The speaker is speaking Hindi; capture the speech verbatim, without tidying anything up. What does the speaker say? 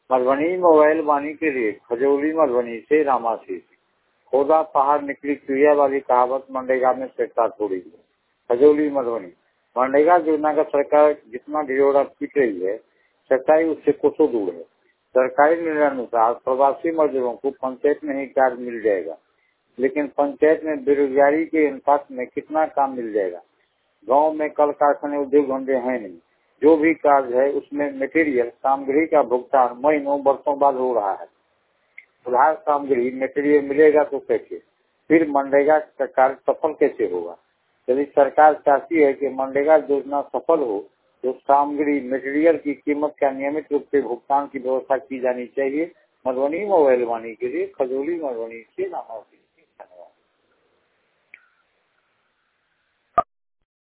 मधुबनी मोबाइल वाणी के लिए खजौली मधुबनी से रामाशीष। खोदा पहाड़ निकली क्रिया वाली कहावत मनरेगा में सट्टा थोड़ी है। खजौली मधुबनी मनरेगा योजना का सरकार जितना ढिढोरा पीट रही है, सच्चाई उससे कोसों दूर है। सरकारी निर्णयानुसार प्रवासी मजदूरों को पंचायत में ही कार्य मिल जाएगा, लेकिन पंचायत में बेरोजगारी के अनुपात में कितना काम मिल जाएगा। गांव में कल कारखाने उद्योग धंधे हैं नहीं। जो भी कार्य है उसमें मटेरियल सामग्री का भुगतान महीनों वर्षों बाद हो रहा है। उधार सामग्री मटेरियल मिलेगा तो कैसे, फिर मनरेगा का कार्य सफल कैसे होगा। यदि सरकार चाहती है कि मनरेगा योजना सफल हो तो सामग्री मटेरियल की कीमत का नियमित रूप से भुगतान की व्यवस्था की जानी चाहिए। मधुबनी मोबाइल वाणी के लिए खजौली मधुबनी से रामाशीष।